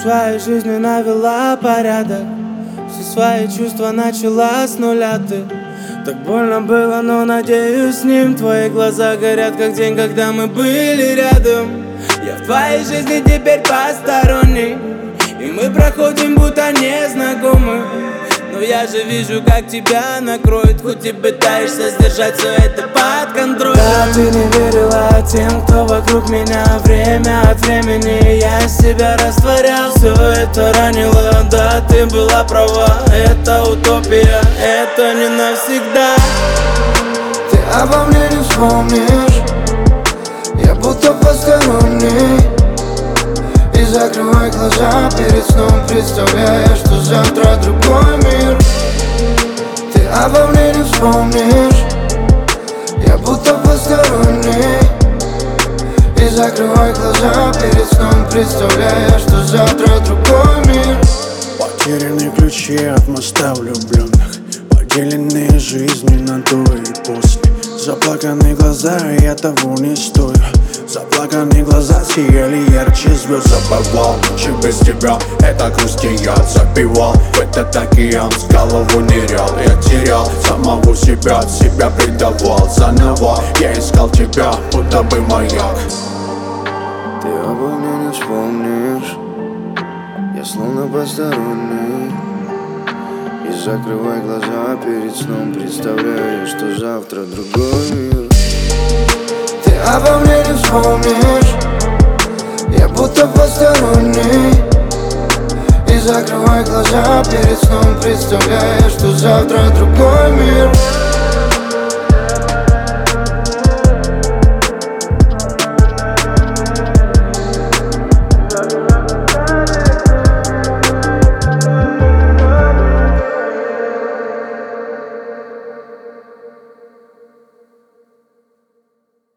своей жизнью навела порядок, все свои чувства начала с нуля ты. Так больно было, но надеюсь, с ним твои глаза горят, как день, когда мы были рядом. Я в твоей жизни теперь посторонний, и мы проходим, будто незнакомы. Но я же вижу, как тебя накроет, хоть и пытаешься сдержать все это под контролем. Да, ты не верила тем, кто вокруг меня. Время от времени я себя растворял. Все это ранило, да, ты была права. Это утопия, это не навсегда. Ты обо мне не вспомнишь, я будто посторонний. И закрывай глаза перед сном, представляя, что завтра другой мир. Ты обо мне не вспомнишь, я будто посторонний. И закрывай глаза перед сном, представляя, что завтра другой мир. Потерянные ключи от моста влюбленных, поделенные жизни на до и после. Заплаканные глаза, я того не стою. Заплаканные глаза сияли ярче звезд. Забывал ночи без тебя, это грусти я запивал. В этот океан с голову нырял. Я терял самого себя, себя предавал. Заново я искал тебя, будто бы маяк. Ты обо мне не вспомнишь, я словно посторонний. И закрывай глаза перед сном, представляя, что завтра другой мир. Ты обо мне не вспомнишь, я будто посторонний. И закрывай глаза перед сном, представляя, что завтра другой мир.